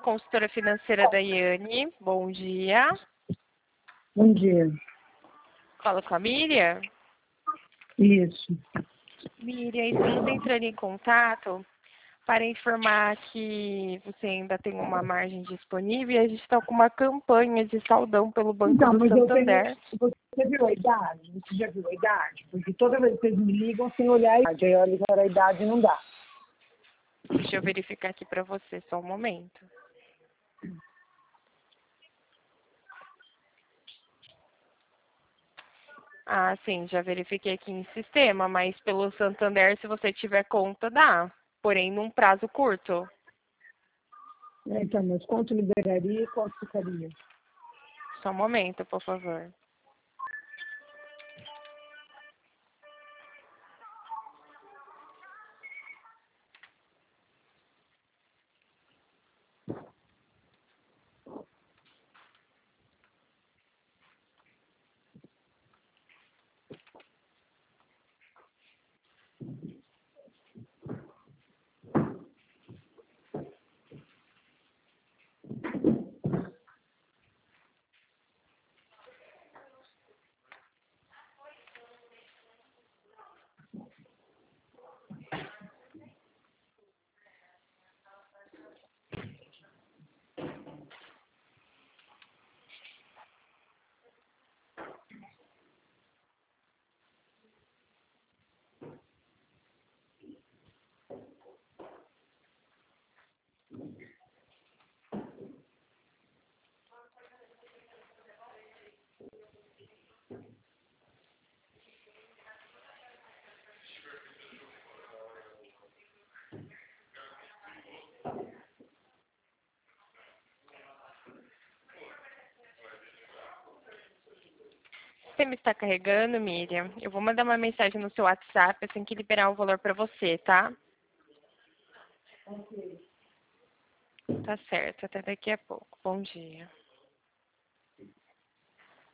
consultora financeira da Iane. Bom dia. Bom dia. Fala com a Miriam? Isso. Miriam, estamos entrando em contato para informar que você ainda tem uma margem disponível e a gente está com uma campanha de saldão pelo Banco do Santander. Você viu a idade? Você já viu a idade? Porque toda vez que vocês me ligam sem olhar a idade. Aí eu olho para a idade e não dá. Deixa eu verificar aqui para você, só um momento. Ah, sim, já verifiquei aqui em sistema, mas pelo Santander, se você tiver conta, dá. Porém, num prazo curto. Então, mas quanto liberaria e quanto ficaria? Só um momento, por favor. Você me está carregando, Miriam? Eu vou mandar uma mensagem no seu WhatsApp assim que liberar o valor para você, tá? Ok. Tá certo, até daqui a pouco. Bom dia.